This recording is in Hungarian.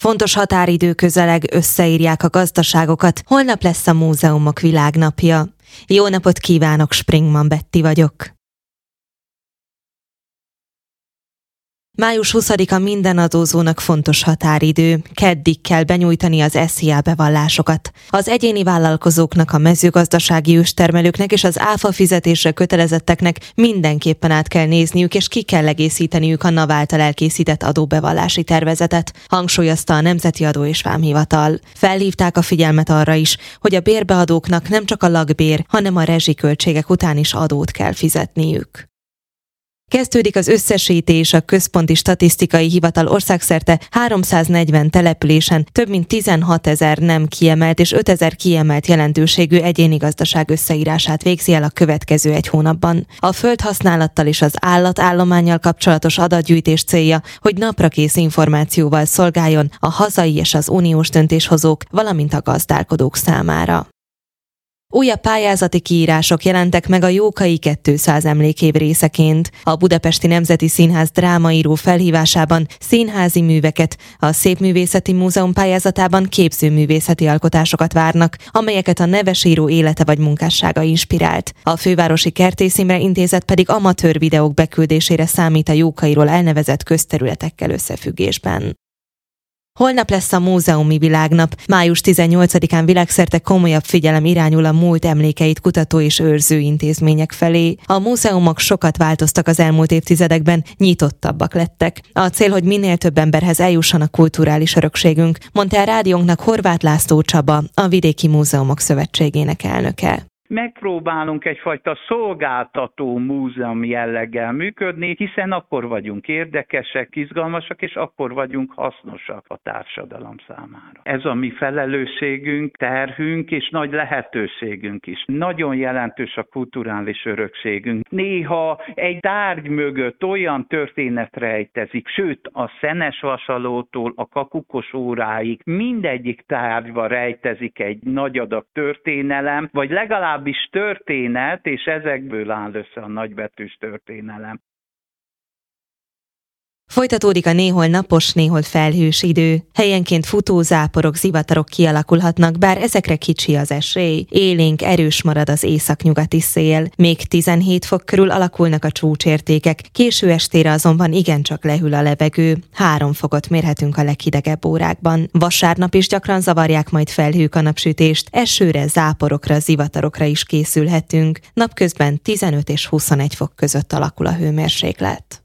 Fontos határidő közeleg, összeírják a gazdaságokat. Holnap lesz a Múzeumok Világnapja. Jó napot kívánok, Springman Betti vagyok. Május 20-a minden adózónak fontos határidő. Keddig kell benyújtani az SZIA bevallásokat. Az egyéni vállalkozóknak, a mezőgazdasági őstermelőknek és az áfa fizetésre kötelezetteknek mindenképpen át kell nézniük, és ki kell egészíteniük a NAV által elkészített adóbevallási tervezetet, hangsúlyozta a Nemzeti Adó és Vámhivatal. Felhívták a figyelmet arra is, hogy a bérbeadóknak nem csak a lakbér, hanem a rezsiköltségek után is adót kell fizetniük. Kezdődik az összesítés, a Központi Statisztikai Hivatal országszerte 340 településen több mint 16 000 nem kiemelt és 5 000 kiemelt jelentőségű egyéni gazdaság összeírását végzi el a következő egy hónapban. A földhasználattal és az állatállománnyal kapcsolatos adatgyűjtés célja, hogy naprakész információval szolgáljon a hazai és az uniós döntéshozók, valamint a gazdálkodók számára. Újabb pályázati kiírások jelentek meg a Jókai 200 emlékév részeként. A Budapesti Nemzeti Színház drámaíró felhívásában színházi műveket, a Szépművészeti Múzeum pályázatában képzőművészeti alkotásokat várnak, amelyeket a nevesíró élete vagy munkássága inspirált. A Fővárosi Kertész Imre Intézet pedig amatőr videók beküldésére számít a Jókairól elnevezett közterületekkel összefüggésben. Holnap lesz a Múzeumi Világnap. Május 18-án világszerte komolyabb figyelem irányul a múlt emlékeit kutató és őrző intézmények felé. A múzeumok sokat változtak az elmúlt évtizedekben, nyitottabbak lettek. A cél, hogy minél több emberhez eljusson a kulturális örökségünk, mondta el rádiónknak Horváth László Csaba, a Vidéki Múzeumok Szövetségének elnöke. Megpróbálunk egyfajta szolgáltató múzeum jelleggel működni, hiszen akkor vagyunk érdekesek, izgalmasak, és akkor vagyunk hasznosak a társadalom számára. Ez a mi felelősségünk, terhünk és nagy lehetőségünk is. Nagyon jelentős a kulturális örökségünk. Néha egy tárgy mögött olyan történet rejtezik, sőt a szenesvasalótól a kakukos óráig mindegyik tárgyba rejtezik egy nagy adag történelem, vagy legalábbis történet, és ezekből áll össze a nagybetűs történelem. Folytatódik a néhol napos, néhol felhős idő. Helyenként futózáporok, zivatarok kialakulhatnak, bár ezekre kicsi az esély. Élénk, erős marad az északnyugati szél. Még 17 fok körül alakulnak a csúcsértékek, késő estére azonban igencsak lehűl a levegő. 3 fokot mérhetünk a leghidegebb órákban. Vasárnap is gyakran zavarják majd felhők a napsütést, esőre, záporokra, zivatarokra is készülhetünk. Napközben 15 és 21 fok között alakul a hőmérséklet.